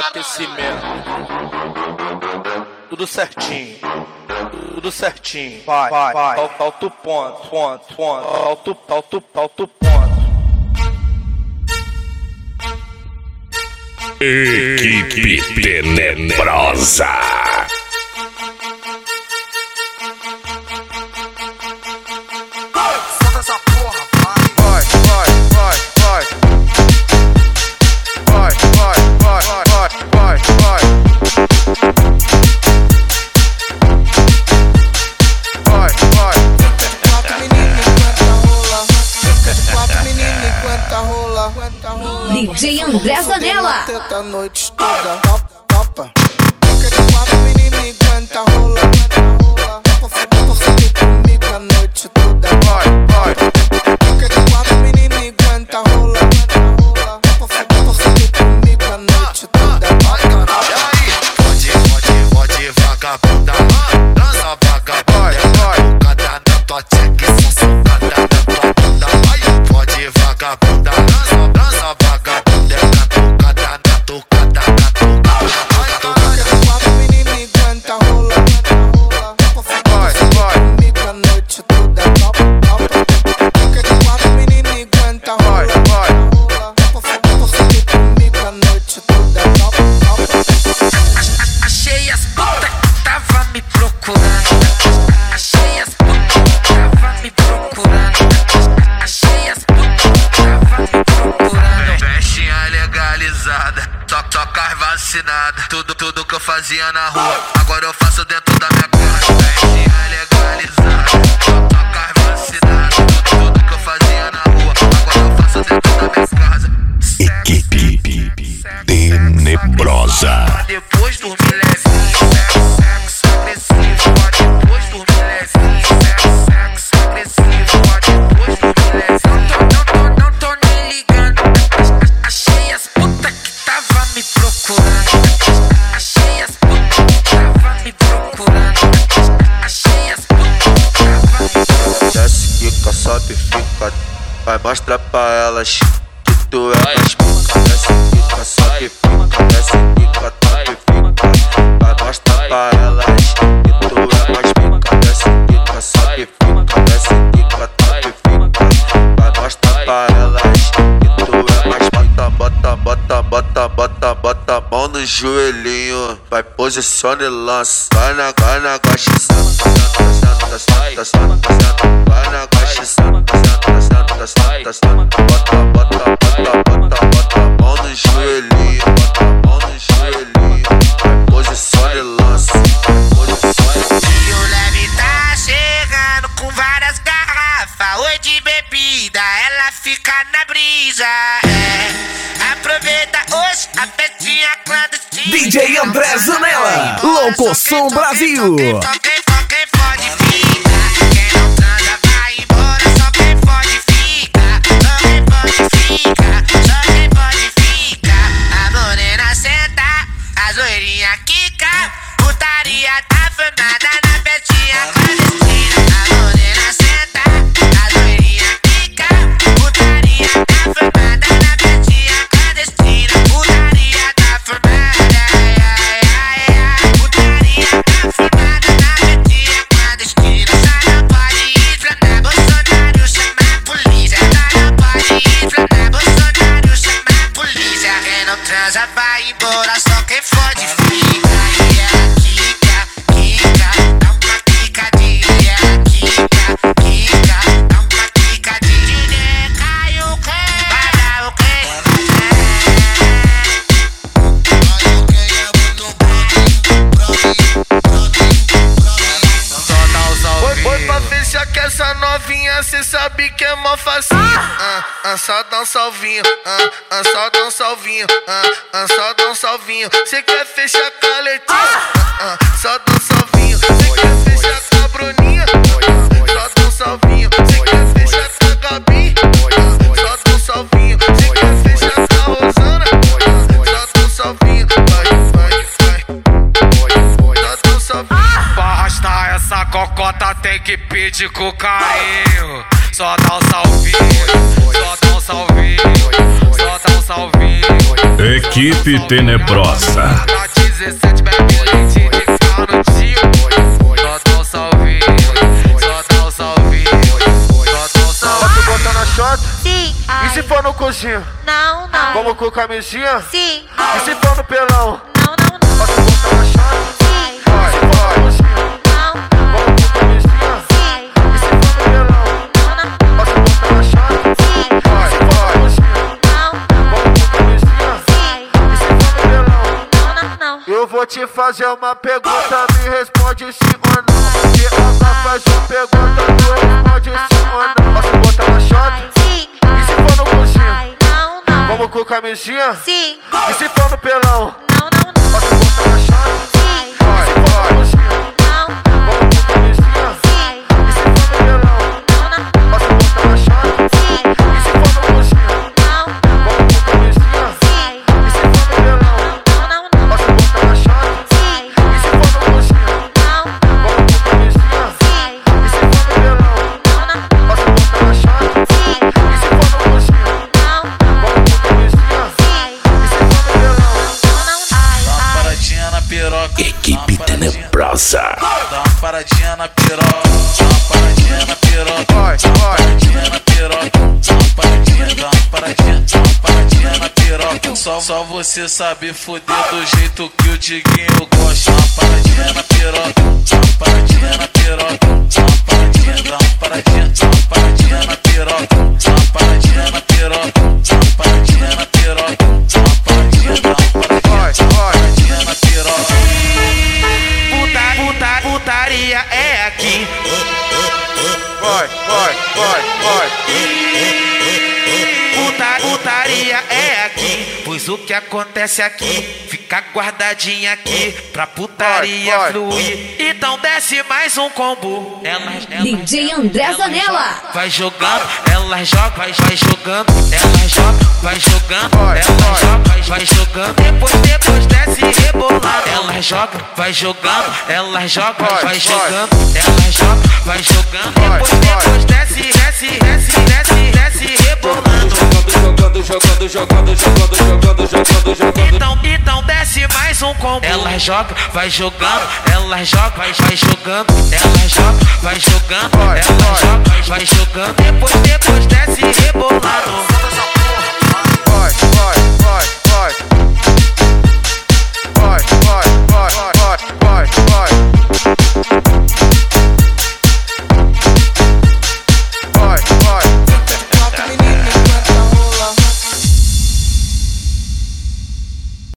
aquecimento. Tudo certinho. Tudo certinho. Vai. Falta o ponto. Falta o ponto. Equipe Tenebrosa. DJ André Zanella. A noite toda, topa. Quatro meninos aguenta rola. Topa comigo a noite toda. Quatro meninos aguenta rola. Topa comigo a noite toda. E aí? Pode vagabunda, dança vagabunda, cada na tua tcheque, só soltada na tua bunda. Pode vagabunda, dança vagabunda, cada na tocada, na tocada. Quatro meninos aguenta rola. Topa comigo a noite toda. Quatro meninos aguenta rola. Topa comigo a noite toda. Achei as putas que tava me procurando. Achei as putas que tava me procurando. Achei as putas que tava me procurando. Festinha legalizada, só carro vacinada. Tudo que eu fazia na rua, agora eu faço dentro da minha casa. Festinha legalizada, só carro vacinada. Tudo que eu fazia na rua, agora eu faço dentro da minha casa. Equipe Tenebrosa. Depois dormir levinho, sexo agressivo. Depois dormir levinho, sexo agressivo. Depois dormir levinho. Não tô nem ligando. Achei as putas que tava me procurando. Achei as putas que tava me procurando. Achei as putas que tava me procurando. Desce, fica, sobe, fica. Vai mostrar pra elas que tu é mais pica. Desce, fica, sobe, fica. Desce, fica, top, fica. Vai mostrar pra elas que tu é mais pica. Desce, fica, sobe, fica. Desce, fica, top, fica. Vai mostrar pra elas que tu é mais pica. Bota a mão no joelhinho. Vai, posiciona e lança. Vai na caixa, senta. Vai na caixa, senta. Bota a mão no joelhinho. Bota a mão no joelhinho. Vai, posiciona e lança. E o leve tá chegando com várias garrafas. Oi de bebida, ela fica na brisa. Aproveita hoje a festinha clandestina. DJ André Zanella, Locoção Brasil. Só quem pode fica. Quem não transa vai embora. Só quem pode fica. Só quem pode fica. Só quem pode fica. A morena senta, a zoeirinha quica. Putaria tá formada na festinha clandestina. A morena senta, a zoeirinha quica. Putaria tá formada na festinha clandestina. Putaria tá formada. Putaria tá formada na festinha clandestina. Só não pode inflamar Bolsonaro, chamar a polícia. Só não pode inflamar Bolsonaro, chamar a polícia. Quem não transa vai embora, só quem fode fica. E ela quica, dá uma quicadinha. Quica, dá uma quicadinha. Cai o quê? Vai dar o quê? Foi pra fechar que essa novinha, cê sabe que é mó fácil. Só dá um salvinho, só dá um salvinho, só dá um salvinho. Cê quer fechar com a Letícia? Só dá um salvinho. Cê quer fechar com a Bruninha? Só dá um salvinho. Cê quer fechar com a Gabi? Só dá um salvinho. Cê quer fechar com a Rosana? Só dá um salvinho. Só dá um salvinho. Pra arrastar essa cocota tem que pedir com carinho. só dá um salvinho, só dá um salvinho, só dá um salvinho. Equipe Tenebrosa. Dá 17 bebe leite de canudinho, só dá um salvinho, só dá um salvinho, só dá um salvinho. Posso botar na chota? Sim. E se for no coxinho? Não, não. Vamos com camisinha? Sim. E se for no pelão? Não, não, não. Posso botar na chota? Sim. E se for no coxinho? Não. Vamos com camisinha? Sim. E se for no pelão? Não, não. Posso botar na chota? Sim. E se for no coxinho? Não. Vamos com camisinha? Sim. E se for no pelão? Não, não, não. Eu vou te fazer uma pergunta, me responde sim ou não. Se ela faz uma pergunta, tu responde sim ou não. Posso botar na chota? Sim. E se for no coxinho? Ai, não, não. Vamos com camisinha? Sim. E se for no pelão? Não, não, não. Posso botar na chota? Sim. E se for no coxinho? Não. Vamos com camisinha? Sim. E se for no pelão? Não, não. Posso botar na chota? Sim. E se for no coxinho? Não. Vamos com camisinha? Sim. E se for no pelão? Não, não, não. Posso botar na chota? Sim. E se for no coxinho? Não. Vamos com camisinha? Sim. E se for no pelão? Não, não. Posso botar na chota? Sim. E se for no coxinho? Não. Vamos com camisinha? Sim. E se for no pelão? Não, não. Ai, Dá uma ai. paradinha na piroca. Equipe Tenebrosa. Dá uma paradinha na piroca. Dá uma paradinha na piroca. Vai, vai. Paradinha na piroca. Dá uma paradinha, dá uma paradinha, dá uma paradinha na piroca. Só você sabe foder do jeito que o Diguinho gosta. Dá uma paradinha na piroca. Dá uma paradinha na piroca. Dá uma paradinha, dá uma paradinha, dá uma paradinha na piroca. Dá uma paradinha na piroca. Dá uma paradinha na piroca. Dá uma paradinha, dá uma paradinha, Vai, vai. paradinha na piroca. Putaria é aqui. Vai, vai, vai, vai. Putaria é aqui, pois o que acontece aqui fica guardadinha aqui pra putaria Vai, vai. fluir. Então desce mais um combo. DJ André Zanella. Vai jogando, ela joga, vai jogando, ela joga, vai jogando, Vai, ela vai. joga, vai jogando. Depois desce rebolando. Ela joga, vai jogando, ela joga, Vai, vai vai. jogando, ela joga, vai jogando. Vai, Depois desce rebolando. Então desce mais um combo. Ela joga, vai jogando, ela joga, vai jogando, ela joga, vai jogando, Vai, ela vai. joga, vai jogando. Depois desce rebolando. Vai, vai, vai.